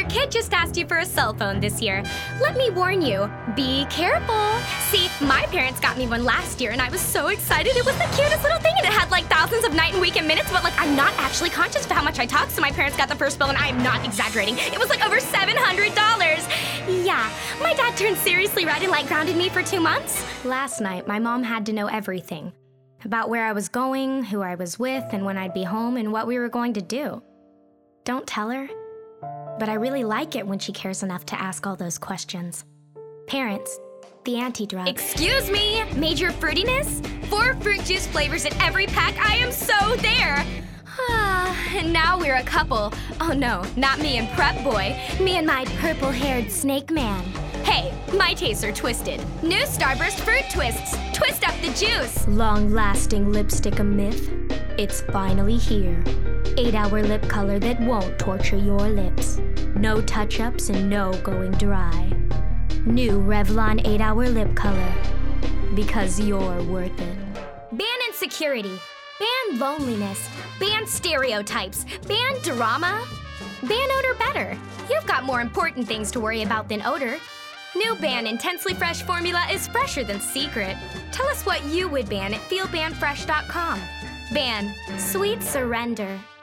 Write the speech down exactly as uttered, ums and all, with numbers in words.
kid just asked you for a cell phone this year. Let me warn you, be careful. See, my parents got me one last year and I was so excited. It was the cutest little thing and it had like thousands of night and weekend minutes, but like I'm not actually conscious of how much I talk, so my parents got the first bill and I'm not exaggerating. It was like over seven hundred dollars. Yeah, my dad turned seriously red and like grounded me for two months. Last night, my mom had to know everything. About where I was going, who I was with, and when I'd be home, and what we were going to do. Don't tell her, but I really like it when she cares enough to ask all those questions. Parents, the anti-drug. Excuse me, major fruitiness? Four fruit juice flavors in every pack, I am so there! Ah, and now we're a couple. Oh no, not me and Prep Boy. Me and my purple-haired snake man. Hey, my tastes are twisted. New Starburst Fruit Twists. Twist up the juice. Long-lasting lipstick a myth? It's finally here. Eight-hour lip color that won't torture your lips. No touch-ups and no going dry. New Revlon eight-hour lip color. Because you're worth it. Ban insecurity. Ban loneliness. Ban stereotypes. Ban drama. Ban odor better. You've got more important things to worry about than odor. New Ban Intensely Fresh formula is fresher than Secret. Tell us what you would ban at feel ban fresh dot com. Ban Sweet Surrender.